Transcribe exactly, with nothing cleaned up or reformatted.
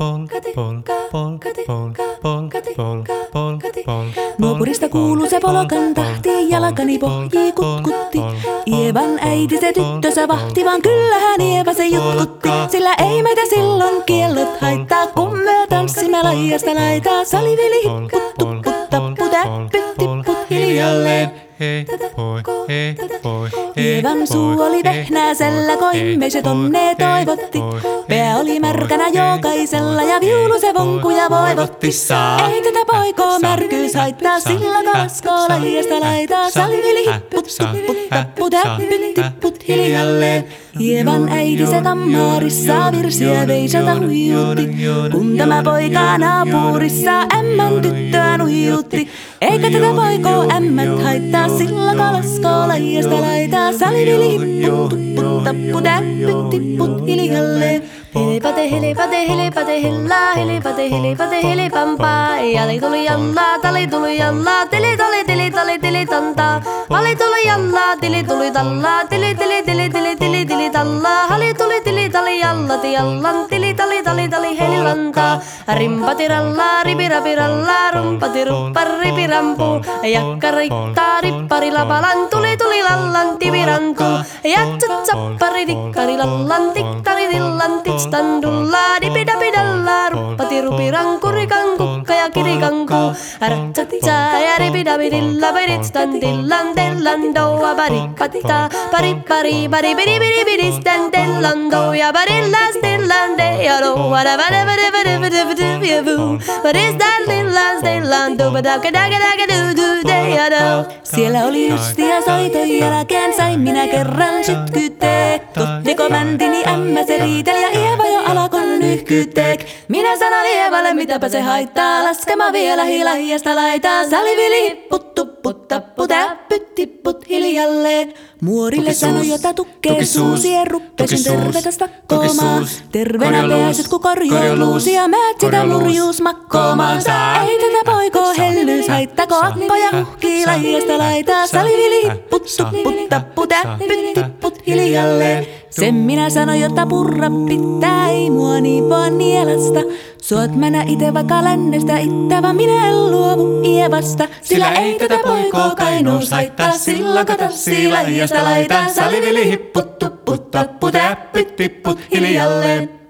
Nuopurista kuuluu se polokan tahti, jalkani pohjii kutkutti. Ievan äiti se tyttönsä vahti, vaan kyllähän Ieva se jutkutti. Sillä ei meitä silloin kiellot haittaa, kun me tanssimme laijasta laitaa. Salivili hipput, tupput, tapput, täppyt, tipput hiljalleen. Hei, hoi, hei, hoi, Ievan suu oli vehnäisellä, koimme se tonne toivotti. Pää oli märkänä jokaisella ja viulu se vonkuja voivotti. Ei tätä poikoo märkyys haittaa, sillä kalaskoo laijasta laitaa. Salivili hipput, tupput, tapput, täppyt, tipput hiljalleen. Ievan äiti se kammarissa virsiä veisata huijutti. Kun tämä poika naapurissa ämmän tyttöä nuijutti. Eikä tätä poikoo ämmät haittaa, sillä kalaskoo laijasta laitaa. Salivili hipput, tupput, tapput, täppyt, tipput hiljalleen. Hilipate, hilipate, hilipate, hillaa, hilipate, hilipate, hilipampaa. Jali tuli jallaa, tali tuli jallaa, tili tuli tili tali tili tantaa. Hali tuli jallaa, tili tuli tallaa, tili tili tili tili tili tili tallaa. Hali tuli tili tali jallati jallan, tili tali tali tali helilantaa. Rimpati rallaa, ripirapi rallaa, rumpati ruppar ripirampu. Jakka riittaa, rippari lapalan, tuli tuli lallan tivirantu. Jatsat sappari tikkari lallan, tikkari tillan tiks. Standulla dipidapidalla, ruppati rupiranku, rikankukka ja kirikanku. Ratsatsa ja ripidapidilla, pirit standillan, tellan doa, paripatta, paripari, paripidi, pidi, pidi, standillan doa, parilla, stillan, dea doa, vada, vada, vada, vada, vada, vada, vuu. What is that lilla, stillan doa, daga, daga, daga, du, du, dea do. Siellä oli justia soiton jälkeen, sain minä kerran sytkyteek. Tuttiko mäntini ämmä se riiteli ja Ieva jo alakon nyhkyteek. Minä sanon Ievalle, mitäpä se haittaa, laskema vielä hilahiasta laitaa. Salivili hipput, tupput, tapput, täppyt, tipput hiljalleen. Muorille sanoi, jota tukkee suusien ruppesin tervetä stakkomaa. Terveenä pääset, ku korjouluusi ja määt sitä murjuus makkoomaan. Ei tätä poikoo hellyys haittako, akkoja huhkii lajiasta laitaa. Salivili hipput, tupput, tapput, täppyt, tipput hiljalleen. Sen minä sanoin, jota purra pitää, ei mua niin vaan nielasta. Suot mänä ite vaikka lännestä ittävä, minä en luovu Ievasta. Sillä ei tätä poikoo kainuus haittaa, sillä katassii laijasta laitaa. Salivili hipput, tupput, tapput, täppyt, tipput hiljalleen.